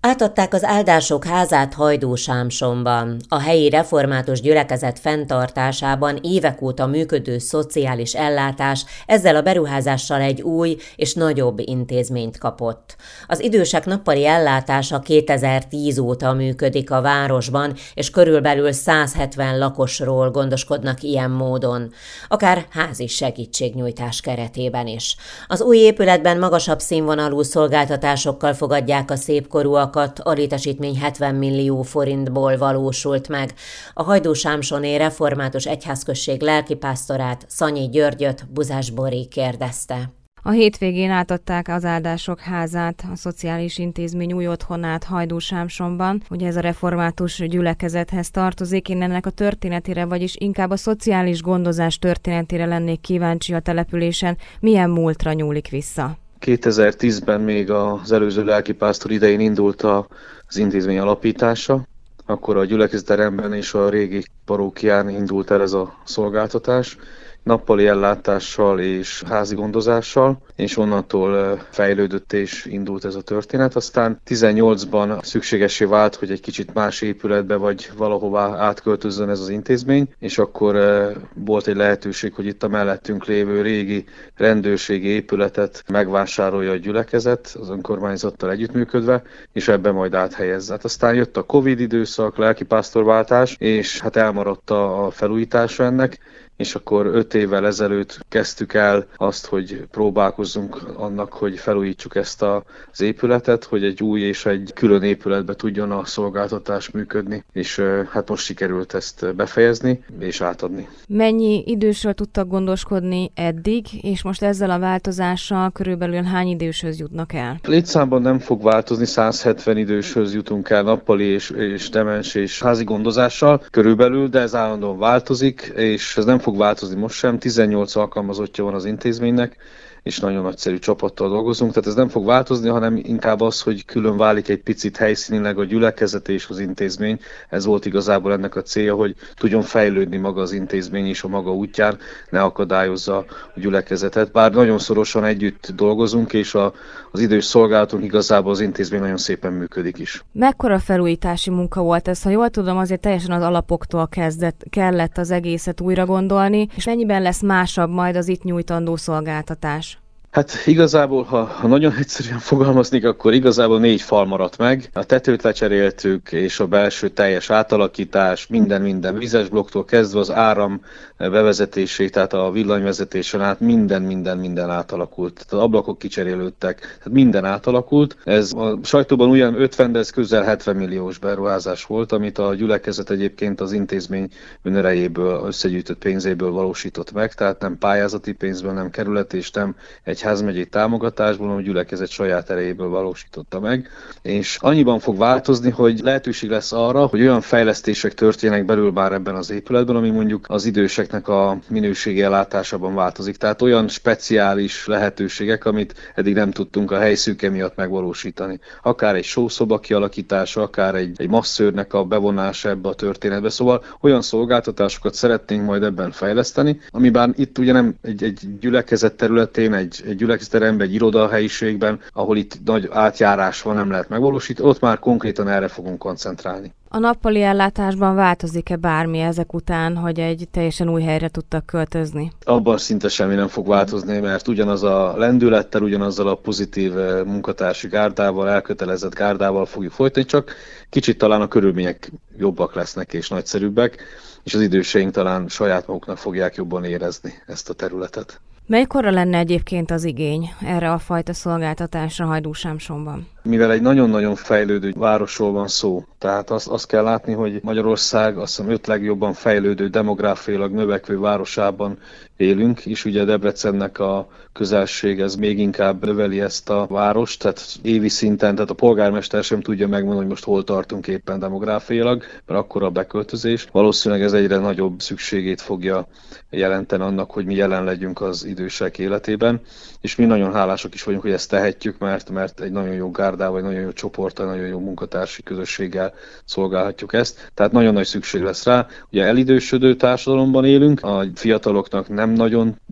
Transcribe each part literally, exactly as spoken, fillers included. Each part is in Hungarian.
Átadták az áldások házát Hajdúsámsonban. A helyi református gyülekezet fenntartásában évek óta működő szociális ellátás ezzel a beruházással egy új és nagyobb intézményt kapott. Az idősek nappali ellátása kétezer-tíz óta működik a városban, és körülbelül száz hetven lakosról gondoskodnak ilyen módon, akár házi segítségnyújtás keretében is. Az új épületben magasabb színvonalú szolgáltatásokkal fogadják a szépkorúakat, a létesítmény hetven millió forintból valósult meg. A hajdúsámsoni református egyházközség lelkipásztorát, Szanyi Györgyöt Buzás Bori kérdezte. A hétvégén átadták az áldások házát, a szociális intézmény új otthonát Hajdúsámsonban. Ugye ez a református gyülekezethez tartozik, én ennek a történetére, vagyis inkább a szociális gondozás történetére lennék kíváncsi a településen. Milyen múltra nyúlik vissza? kétezer-tízben még az előző lelkipásztor idején indult az intézmény alapítása, akkor a gyülekezetteremben és a régi parókián indult el ez a szolgáltatás, nappali ellátással és házi gondozással, és onnantól fejlődött és indult ez a történet. Aztán tizennyolcban szükségessé vált, hogy egy kicsit más épületbe vagy valahová átköltözzön ez az intézmény, és akkor volt egy lehetőség, hogy itt a mellettünk lévő régi rendőrségi épületet megvásárolja a gyülekezet, az önkormányzattal együttműködve, és ebbe majd áthelyezze. Hát aztán jött a Covid időszak, lelkipásztorváltás, és hát elmaradt a felújítása ennek, és akkor öt évvel ezelőtt kezdtük el azt, hogy próbálkozzunk annak, hogy felújítsuk ezt az épületet, hogy egy új és egy külön épületbe tudjon a szolgáltatás működni, és hát most sikerült ezt befejezni és átadni. Mennyi idősről tudtak gondoskodni eddig, és most ezzel a változással körülbelül hány időshöz jutnak el? Létszámban nem fog változni, száz hetven időshöz jutunk el nappali és, és demens és házi gondozással körülbelül, de ez állandóan változik, és ez nem fog változni most sem. tizennyolc alkalmazottja van az intézménynek, és nagyon nagyszerű csapattal dolgozunk, tehát ez nem fog változni, hanem inkább az, hogy külön válik egy picit helyszínileg a gyülekezet és az intézmény. Ez volt igazából ennek a célja, hogy tudjon fejlődni maga az intézmény is a maga útján, ne akadályozza a gyülekezetet. Bár nagyon szorosan együtt dolgozunk, és a, az idős szolgálatunk igazából az intézmény nagyon szépen működik is. Mekkora felújítási munka volt ez? Ha jól tudom, azért teljesen az alapoktól kezdett, kellett az egészet újra gondolni, és mennyiben lesz másabb majd az itt nyújtandó szolgáltatás? Hát igazából, ha, ha nagyon egyszerűen fogalmaznék, akkor igazából négy fal maradt meg. A tetőt lecseréltük, és a belső teljes átalakítás, minden-minden vizes blokktól kezdve az áram bevezetését, tehát a villanyvezetésen át minden-minden-minden átalakult. Tehát az ablakok kicserélődtek, tehát minden átalakult. Ez a sajtóban ugyan ötven, de ez közel hetven milliós beruházás volt, amit a gyülekezet egyébként az intézmény önerejéből, összegyűjtött pénzéből valósított meg, tehát nem pályázati pénzből, nem kerületi és nem egy házmegyei támogatásból, a gyülekezet saját erejéből valósította meg, és annyiban fog változni, hogy lehetőség lesz arra, hogy olyan fejlesztések történnek belül már ebben az épületben, ami mondjuk az időseknek a minőségi ellátásában változik. Tehát olyan speciális lehetőségek, amit eddig nem tudtunk a helyszűke miatt megvalósítani. Akár egy sószoba kialakítása, akár egy, egy masszőrnek a bevonása ebbe a történetbe. Szóval olyan szolgáltatásokat szeretnénk majd ebben fejleszteni, amiben itt ugye nem egy, egy gyülekezet területén, egy egy gyülekezetteremben, egy irodahelyiségben, ahol itt nagy átjárás van, nem lehet megvalósítani, ott már konkrétan erre fogunk koncentrálni. A nappali ellátásban változik-e bármi ezek után, hogy egy teljesen új helyre tudtak költözni? Abban szinte semmi nem fog változni, mert ugyanaz a lendülettel, ugyanazzal a pozitív munkatársi gárdával, elkötelezett gárdával fogjuk folytatni, csak kicsit talán a körülmények jobbak lesznek és nagyszerűbbek, és az időseink talán saját maguknak fogják jobban érezni ezt a területet. Melykorra lenne egyébként az igény erre a fajta szolgáltatásra Hajdúsámsonban? Mivel egy nagyon-nagyon fejlődő városról van szó, tehát azt, azt kell látni, hogy Magyarország azt hiszem öt legjobban fejlődő, demográfiailag növekvő városában élünk, és ugye Debrecennek a közelség ez még inkább növeli ezt a várost, tehát évi szinten, tehát a polgármester sem tudja megmondani, hogy most hol tartunk éppen demográfiailag, mert akkora a beköltözés. Valószínűleg ez egyre nagyobb szükségét fogja jelenteni annak, hogy mi jelen legyünk az idősek életében, és mi nagyon hálásak is vagyunk, hogy ezt tehetjük, mert, mert egy nagyon jó gárdával, egy nagyon jó csoporttal, nagyon jó munkatársi közösséggel szolgálhatjuk ezt. Tehát nagyon nagy szükség lesz rá. Ugye elidősödő társadalomban élünk, a fiataloknak nem nagyon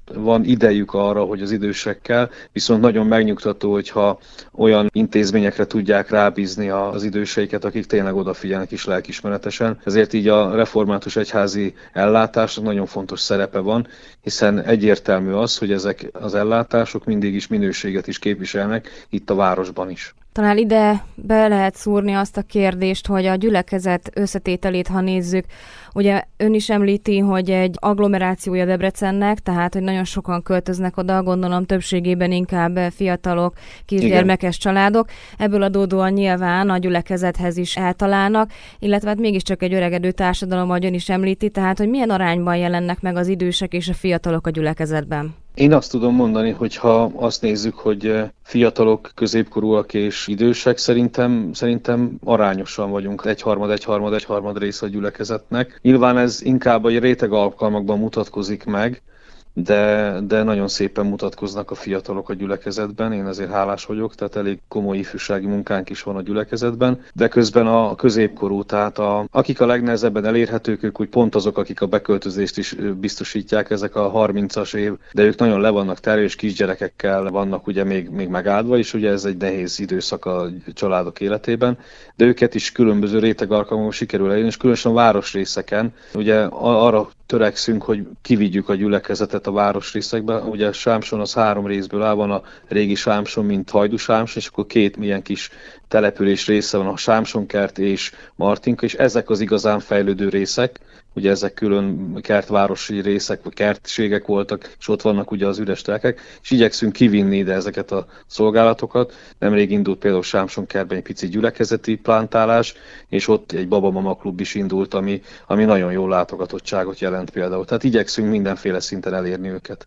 van idejük arra, hogy az idősekkel, viszont nagyon megnyugtató, hogyha olyan intézményekre tudják rábízni az időseiket, akik tényleg odafigyelnek is lelkiismeretesen. Ezért így a református egyházi ellátásnak nagyon fontos szerepe van, hiszen egyértelmű az, hogy ezek az ellátások mindig is minőséget is képviselnek itt a városban is. Talán ide be lehet szúrni azt a kérdést, hogy a gyülekezet összetételét, ha nézzük, ugye ön is említi, hogy egy agglomerációja Debrecennek, tehát hogy nagyon sokan költöznek oda, gondolom többségében inkább fiatalok, kisgyermekes Igen. családok. Ebből adódóan nyilván a gyülekezethez is eltalálnak, illetve hát mégiscsak egy öregedő társadalom, ahogy ön is említi, tehát hogy milyen arányban jelennek meg az idősek és a fiatalok a gyülekezetben? Én azt tudom mondani, hogy ha azt nézzük, hogy fiatalok, középkorúak és idősek, szerintem, szerintem arányosan vagyunk. Egyharmad, egyharmad, egyharmad része a gyülekezetnek. Nyilván ez inkább a réteg alkalmakban mutatkozik meg, de, de nagyon szépen mutatkoznak a fiatalok a gyülekezetben, én ezért hálás vagyok, tehát elég komoly ifjúsági munkánk is van a gyülekezetben, de közben a középkorú, tehát a, akik a legnehezebben elérhetők, ők úgy pont azok, akik a beköltözést is biztosítják, ezek a harmincas év, de ők nagyon le vannak terül, és kisgyerekekkel vannak ugye még, még megáldva, és ugye ez egy nehéz időszak a családok életében, de őket is különböző réteg alkalmakon sikerül elérni, és különösen a városrészeken, ugye arra törekszünk, hogy kivigyük a gyülekezetet a városrészekbe. Ugye Sámson az három részből áll, van a régi Sámson, mint Hajdú-Sámson, és akkor két milyen kis település része van, a Sámsonkert és Martinka, és ezek az igazán fejlődő részek. Ugye ezek külön kertvárosi részek, vagy kertségek voltak, és ott vannak ugye az üres telkek, és igyekszünk kivinni ide ezeket a szolgálatokat. Nemrég indult például Sámsonkertben egy pici gyülekezeti plántálás, és ott egy babamama klub is indult, ami, ami nagyon jó látogatottságot jelent például. Tehát igyekszünk mindenféle szinten elérni őket.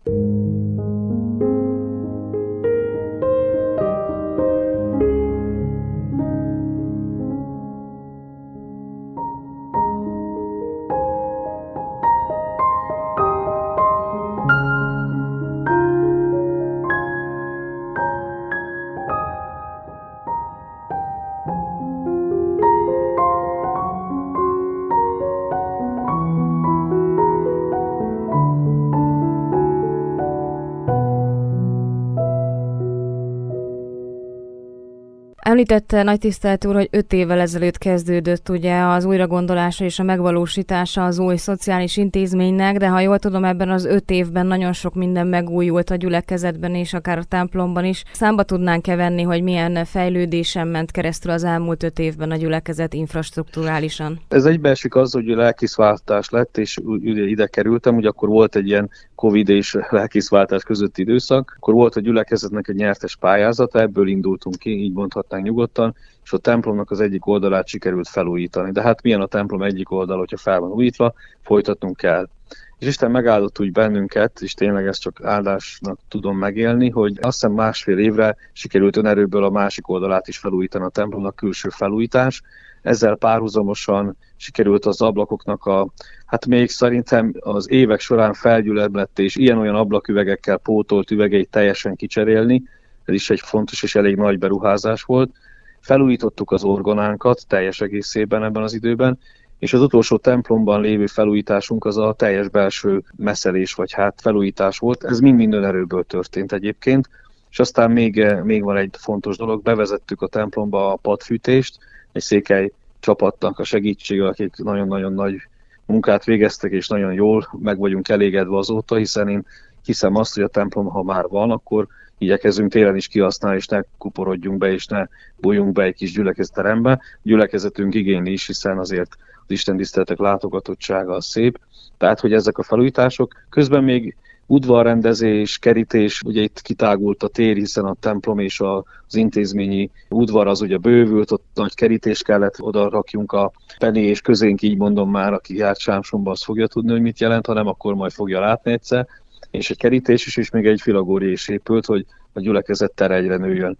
Említette Nagy Tisztelt úr, hogy öt évvel ezelőtt kezdődött ugye az újragondolása és a megvalósítása az új szociális intézménynek, de ha jól tudom, ebben az öt évben nagyon sok minden megújult a gyülekezetben és akár a templomban is. Számba tudnánk-e venni, hogy milyen fejlődésen ment keresztül az elmúlt öt évben a gyülekezet infrastrukturálisan? Ez egybeesik az, hogy lelkészváltás lett, és ide kerültem, ugye akkor volt egy ilyen Covid és lelkészváltás közötti időszak, akkor volt a gyülekezetnek egy nyertes pályázata, ebből indultunk ki, így mondhatnánk nyugodtan, és a templomnak az egyik oldalát sikerült felújítani. De hát milyen a templom egyik oldal, hogyha fel van újítva, folytatnunk kell. És Isten megáldott úgy bennünket, és tényleg ezt csak áldásnak tudom megélni, hogy azt hiszem másfél évre sikerült önerőből a másik oldalát is felújítani a templomnak, külső felújítás. Ezzel párhuzamosan sikerült az ablakoknak a, hát még szerintem az évek során felgyülemlett és ilyen-olyan ablaküvegekkel pótolt üvegeit teljesen kicserélni. Ez is egy fontos és elég nagy beruházás volt. Felújítottuk az orgonánkat teljes egészében ebben az időben, és az utolsó templomban lévő felújításunk az a teljes belső messzelés, vagy hát felújítás volt. Ez mind-mind önerőből történt egyébként. És aztán még, még van egy fontos dolog, bevezettük a templomba a padfűtést, egy székely csapatnak a segítsége, akik nagyon-nagyon nagy munkát végeztek, és nagyon jól meg vagyunk elégedve azóta, hiszen én hiszem azt, hogy a templom, ha már van, akkor igyekezzünk télen is kihasználni, és ne kuporodjunk be, és ne bújjunk be egy kis gyülekezetterembe. Gyülekezetünk igényli is, hiszen azért az istentiszteletek látogatottsága az szép. Tehát, hogy ezek a felújítások, közben még udvarrendezés, kerítés, ugye itt kitágult a tér, hiszen a templom és az intézményi udvar az ugye bővült, ott nagy kerítés kellett, oda rakjunk a Penny és közénk, így mondom már, aki járt Sámsonba, az fogja tudni, hogy mit jelent, hanem akkor majd fogja látni egyszer, és egy kerítés is, és még egy filagória is épült, hogy a gyülekezet tere egyre nőjön.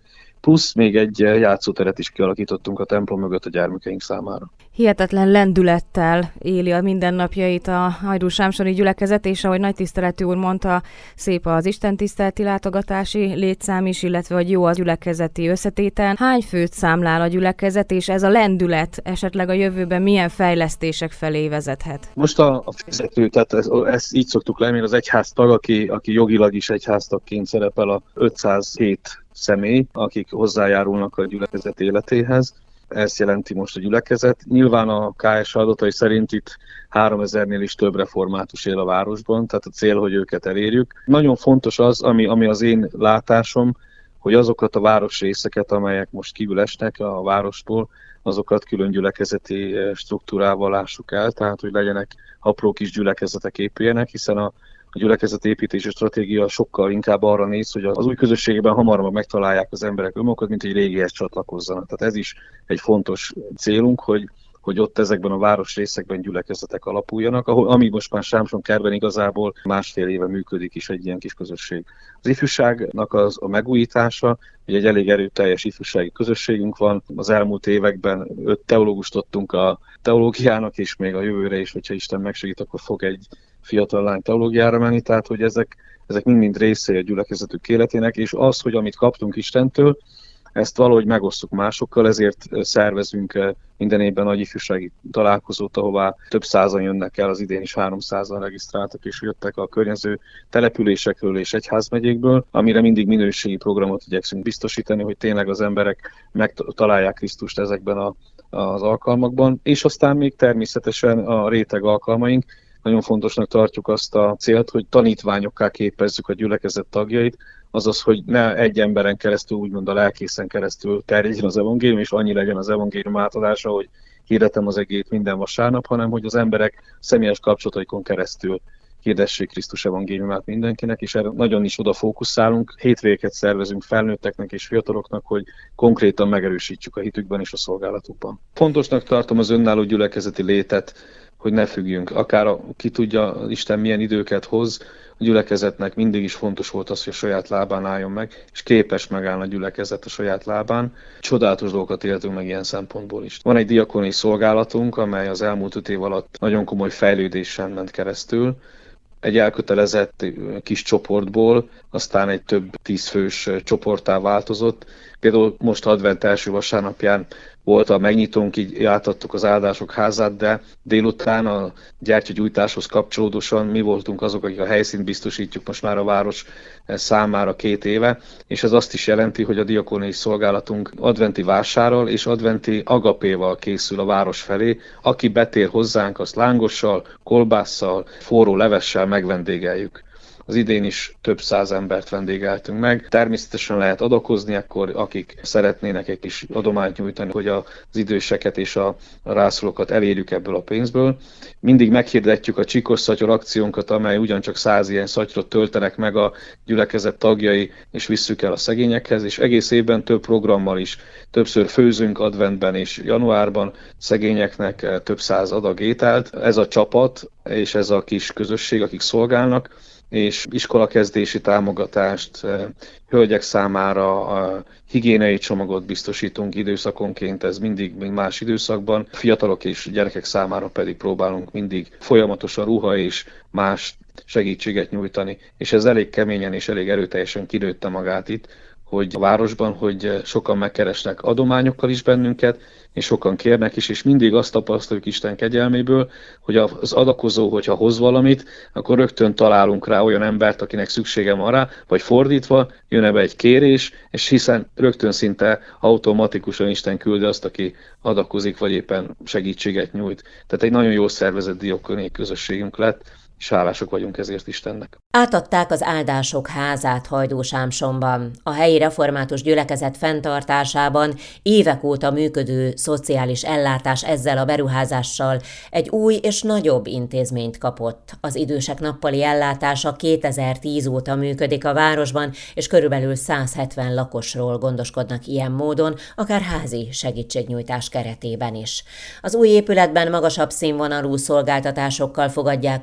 plusz még egy játszóteret is kialakítottunk a templom mögött a gyermekeink számára. Hihetetlen lendülettel éli a mindennapjait a hajdúsámsoni gyülekezet, és ahogy nagy tiszteletű úr mondta, szép az istentiszteleti látogatási létszám is, illetve hogy jó az gyülekezeti összetétel. Hány főt számlál a gyülekezet, és ez a lendület esetleg a jövőben milyen fejlesztések felé vezethet? Most a, a fizető, tehát ezt, ezt így szoktuk lenni, az egyháztag, aki, aki jogilag is egyháztagként szerepel, a ötszázhét személy, akik hozzájárulnak a gyülekezet életéhez. Ezt jelenti most a gyülekezet. Nyilván a ká es adatai szerint itt háromezernél is több református él a városban, tehát a cél, hogy őket elérjük. Nagyon fontos az, ami, ami az én látásom, hogy azokat a városrészeket, amelyek most kívül esnek a várostól, azokat külön gyülekezeti struktúrával lássuk el, tehát hogy legyenek apró kis gyülekezetek épüljenek, hiszen a A gyülekezetépítési stratégia sokkal inkább arra néz, hogy az új közösségben hamarabb megtalálják az emberek önmagukat, mint egy régihez csatlakozzanak. Tehát ez is egy fontos célunk, hogy, hogy ott ezekben a városrészekben gyülekezetek alapuljanak, ahol, ami most már Sámson-Kertben igazából másfél éve működik is egy ilyen kis közösség. Az ifjúságnak az a megújítása, hogy egy elég erőteljes ifjúsági közösségünk van. Az elmúlt években öt teológust adtunk a teológiának, és még a jövőre is, hogyha Isten megsegít, akkor fog egy fiatal lány teológiára menni, tehát hogy ezek, ezek mind-mind részei a gyülekezetük életének, és az, hogy amit kaptunk Istentől, ezt valahogy megosztjuk másokkal, ezért szervezünk minden évben nagy ifjúsági találkozót, ahová több százan jönnek el, az idén is háromszázan regisztráltak, és jöttek a környező településekről és egyházmegyékből, amire mindig minőségi programot igyekszünk biztosítani, hogy tényleg az emberek megtalálják Krisztust ezekben a, az alkalmakban, és aztán még természetesen a réteg alkalmaink. Nagyon fontosnak tartjuk azt a célt, hogy tanítványokká képezzük a gyülekezet tagjait, azaz, hogy ne egy emberen keresztül, úgymond a lelkészen keresztül terjedjen az evangélium, és annyi legyen az evangélium átadása, hogy hirdetem az egét minden vasárnap, hanem hogy az emberek személyes kapcsolataikon keresztül hirdessék Krisztus evangéliumát mindenkinek, és erre nagyon is oda fókuszálunk. Hétvégeket szervezünk felnőtteknek és fiataloknak, hogy konkrétan megerősítsük a hitükben és a szolgálatukban. Fontosnak tartom az önálló gyülekezeti létet, hogy ne függjünk. Akár a, ki tudja Isten milyen időket hoz, a gyülekezetnek mindig is fontos volt az, hogy a saját lábán álljon meg, és képes megállni a gyülekezet a saját lábán. Csodálatos dolgokat éltünk meg ilyen szempontból is. Van egy diakóniai szolgálatunk, amely az elmúlt öt év alatt nagyon komoly fejlődésen ment keresztül. Egy elkötelezett kis csoportból, aztán egy több tízfős csoporttá változott. Például most advent első vasárnapján volt a megnyitónk, így átadtuk az áldások házát, de délután a gyertyagyújtáshoz kapcsolódóan mi voltunk azok, akik a helyszínt biztosítjuk most már a város számára két éve, és ez azt is jelenti, hogy a diakóniai szolgálatunk adventi vásárral és adventi agapéval készül a város felé. Aki betér hozzánk, azt lángossal, kolbásszal, forró levessel megvendégeljük. Az idén is több száz embert vendégeltünk meg. Természetesen lehet adakozni, akkor akik szeretnének egy kis adományt nyújtani, hogy az időseket és a rászorulókat elérjük ebből a pénzből. Mindig meghirdetjük a Csíkos Szatyor akciónkat, amely ugyancsak száz ilyen szatyrot töltenek meg a gyülekezet tagjai, és visszük el a szegényekhez, és egész évben több programmal is. Többször főzünk adventben és januárban szegényeknek több száz adag ételt. Ez a csapat és ez a kis közösség, akik szolgálnak, és iskolakezdési támogatást, hölgyek számára a higiéniai csomagot biztosítunk időszakonként, ez mindig, mint más időszakban. Fiatalok és gyerekek számára pedig próbálunk mindig folyamatosan ruha és más segítséget nyújtani, és ez elég keményen és elég erőteljesen kinőtte magát itt, hogy a városban, hogy sokan megkeresnek adományokkal is bennünket, és sokan kérnek is, és mindig azt tapasztaljuk Isten kegyelméből, hogy az adakozó, hogyha hoz valamit, akkor rögtön találunk rá olyan embert, akinek szüksége van rá, vagy fordítva, jön ebbe egy kérés, és hiszen rögtön szinte automatikusan Isten küldi azt, aki adakozik, vagy éppen segítséget nyújt. Tehát egy nagyon jó szervezett diakóniai közösségünk lett, és hálások vagyunk ezért Istennek. Átadták az áldások házát Hajdúsámsonban. A helyi református gyülekezet fenntartásában évek óta működő szociális ellátás ezzel a beruházással egy új és nagyobb intézményt kapott. Az idősek nappali ellátása kétezer-tíz óta működik a városban, és körülbelül száz hetven lakosról gondoskodnak ilyen módon, akár házi segítségnyújtás keretében is. Az új épületben magasabb színvonalú szolgáltatásokkal fogadják a szép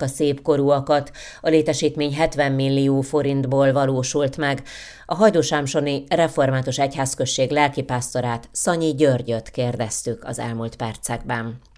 középkorúakat. A létesítmény hetven millió forintból valósult meg. A hajdúsámsoni református egyházközség lelkipásztorát, Szanyi Györgyöt kérdeztük az elmúlt percekben.